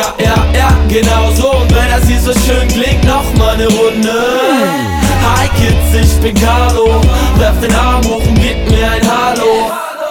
Genau so. Und wenn das hier so schön klingt, noch mal ne Runde. Hi Kids, ich bin Carlo. Werf den Arm hoch und gib mir ein Hallo.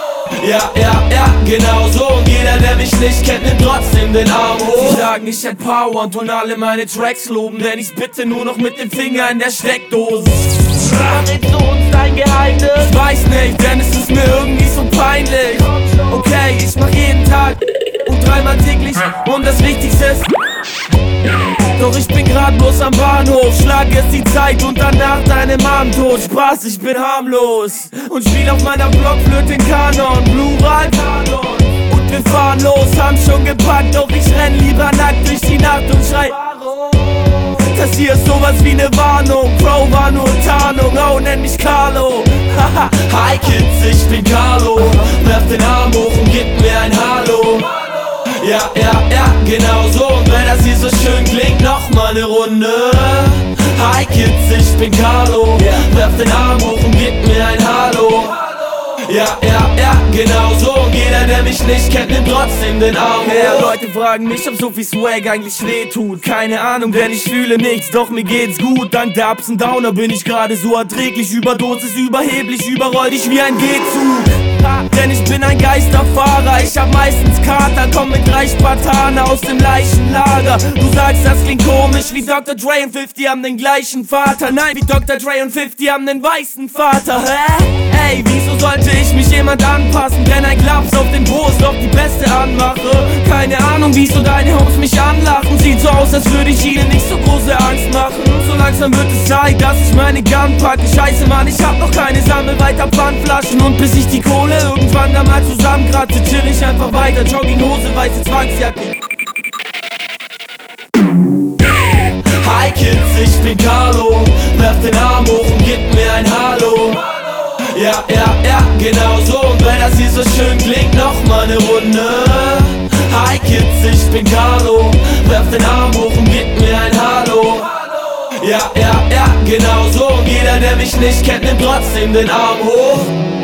Genau so. Und jeder, der mich nicht kennt, nimmt trotzdem den Arm hoch. Sie sagen, ich hätt Power und tun alle meine Tracks loben, denn ich's bitte nur noch mit dem Finger in der Steckdose. Verrätst du uns dein Geheimnis? Ich weiß nicht, denn es ist mir irgendwie so peinlich. Okay, ich mach jeden Tag und 3-mal täglich und das Wichtigste ist, doch ich bin grad bloß am Bahnhof. Schlag jetzt die Zeit und danach deinem Arm tot. Spaß, ich bin harmlos und spiel auf meiner Blockflöte den Kanon, Plural Kanon. Und wir fahren los, haben schon gepackt, doch ich renn lieber nackt durch die Nacht und schrei: das hier ist sowas wie ne Warnung. Bro, war nur Tarnung, oh, nenn mich Carlo. Hi Kids, ich bin Carlo. Werf den Arm hoch und gib mir ein Hallo. Genau so. Und wenn das hier so schön klingt, noch mal ne Runde. Hi Kids, ich bin Carlo. Werf den Arm hoch und gib mir ein Hallo. Genau so. Und jeder, der mich nicht kennt, nimmt trotzdem den Arm hoch. Leute fragen mich, ob so viel Swag eigentlich weh tut. Keine Ahnung, denn ich fühle nichts, doch mir geht's gut. Dank der Ups und Downer bin ich gerade so erträglich. Überdosis, überheblich, überroll dich wie ein G-Zug. Denn ich bin ein Geisterfahrer, ich hab meistens Kater, komm mit 3 Spartaner aus dem Leichenlager. Du sagst, das klingt komisch, wie Dr. Dre und 50 haben den gleichen Vater. Nein, wie Dr. Dre und 50 haben den weißen Vater. Hä? Ey, wieso sollte ich mich jemand anpassen? Denn ein Klaps auf den Post doch die beste anmache. Keine Ahnung, wieso deine Homies mich anlachen. Sieht so aus, als würde ich ihnen nicht so große Angst machen. So langsam wird es Zeit, dass ich meine Gun packe. Scheiße, Mann, ich hab noch keine, sammel weiter Pfandflaschen. Und bis ich die Kohle irgendwann da mal zusammenkratze, chill ich einfach weiter. Jogginghose, weiße Zwangsjacke. Hi Kids, ich bin Carlo. Werf den Arm hoch und gib mir ein Hallo. Genau so. Und wenn das hier so schön klingt, noch mal ne Runde. Hi Kids, ich bin Carlo. Werf den Arm hoch und gib mir ein Hallo. Genau so. Und jeder, der mich nicht kennt, nimmt trotzdem den Arm hoch.